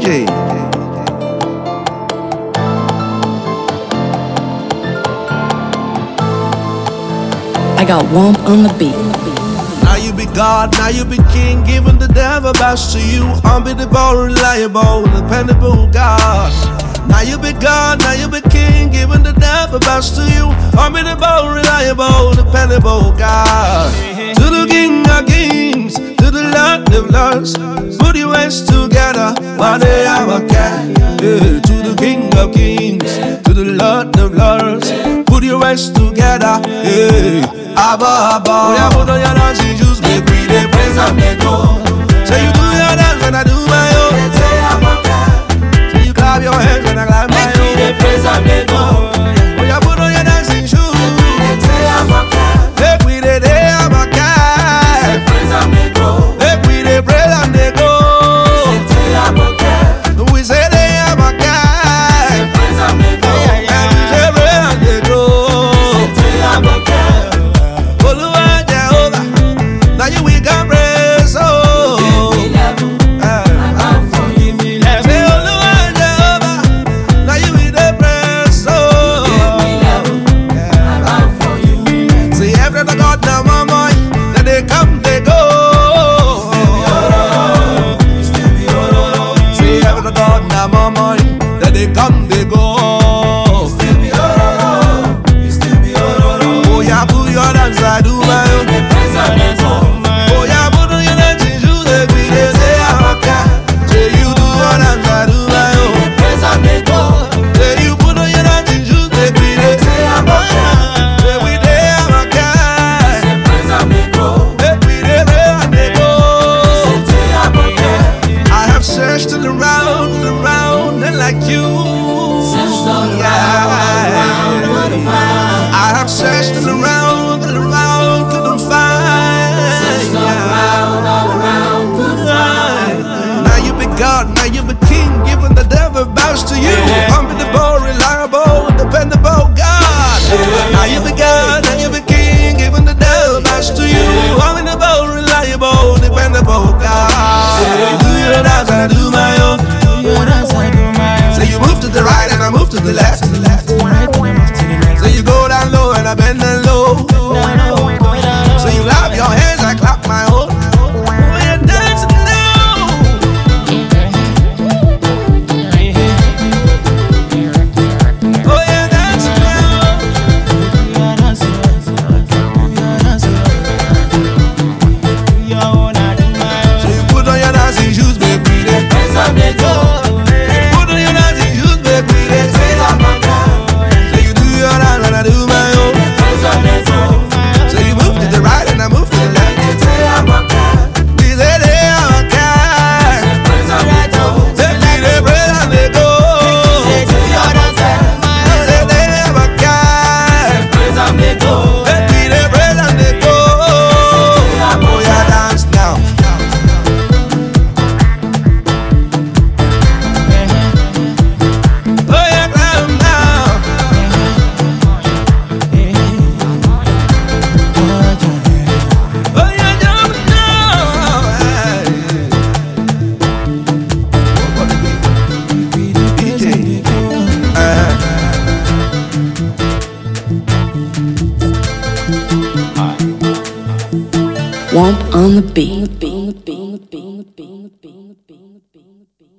PJ. I got Womp on the beat. Now you be God, now you be king, giving the devil bows to you. Unbeatable, reliable, dependable God. Now you be God, now you be king, giving the devil bows to you. Unbeatable, reliable, dependable God. To the King of Kings, to the Lord of Lords, put your hands together, while they have a cat. Yeah, to the King of Kings, to the Lord of Lords, put your hands together. Yeah, Abba, Abba. Oh, yeah, put on your dancing shoes, make we dey praise and make go. Say you do your dance and I do my own. Say I'm okay. Say you clap your hands and I clap my own. Make we dey praise and make go. Oh, yeah, put on your dancing shoes. Say I'm okay. Make we dey I'm okay. Say praise and make go. Make we dey praise and make go. Say I'm okay. We say they am okay. Say praise and make go. And we say praise and make go. Say I'm okay. Now you we can praise, oh. Give me level, I'm for you. Say Oluwa Jehovah, now you we the praise, oh. Give me level, I'm for you. Say every other God now my mind, then they come, they go. Say every other God now my mind, then they come, they go. Oh yeah, put your dance, I do my own. To you, unbeatable, reliable, dependable God. Now you be God, now you be King, giving the devil bows to you. Unbeatable, reliable, dependable God. You do your dance and I do my own. So you move to the right and I move to the left. So you go down low and I bend down low. So you clap your hands, I clap my own. Womp on the beat.